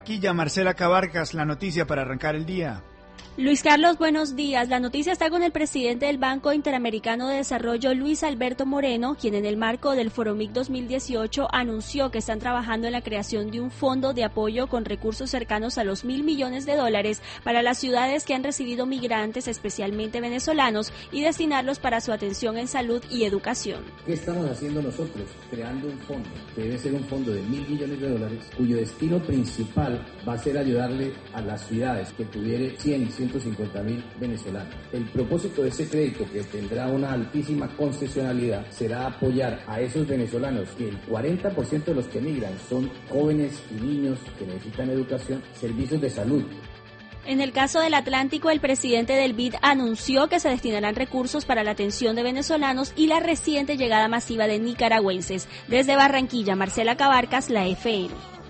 Quilla, Marcela Cabarcas, la noticia para arrancar el día. Luis Carlos, buenos días. La noticia está con el presidente del Banco Interamericano de Desarrollo, Luis Alberto Moreno, quien en el marco del Foromic 2018 anunció que están trabajando en la creación de un fondo de apoyo con recursos cercanos a los $1.000 millones para las ciudades que han recibido migrantes, especialmente venezolanos, y destinarlos para su atención en salud y educación. ¿Qué estamos haciendo nosotros? Creando un fondo, que debe ser un fondo de $1.000 millones, cuyo destino principal va a ser ayudarle a las ciudades que tuvieran 150.000 venezolanos. El propósito de ese crédito, que tendrá una altísima concesionalidad, será apoyar a esos venezolanos, que el 40% de los que migran son jóvenes y niños que necesitan educación, servicios de salud. En el caso del Atlántico, el presidente del BID anunció que se destinarán recursos para la atención de venezolanos y la reciente llegada masiva de nicaragüenses. Desde Barranquilla, Marcela Cabarcas, la FM.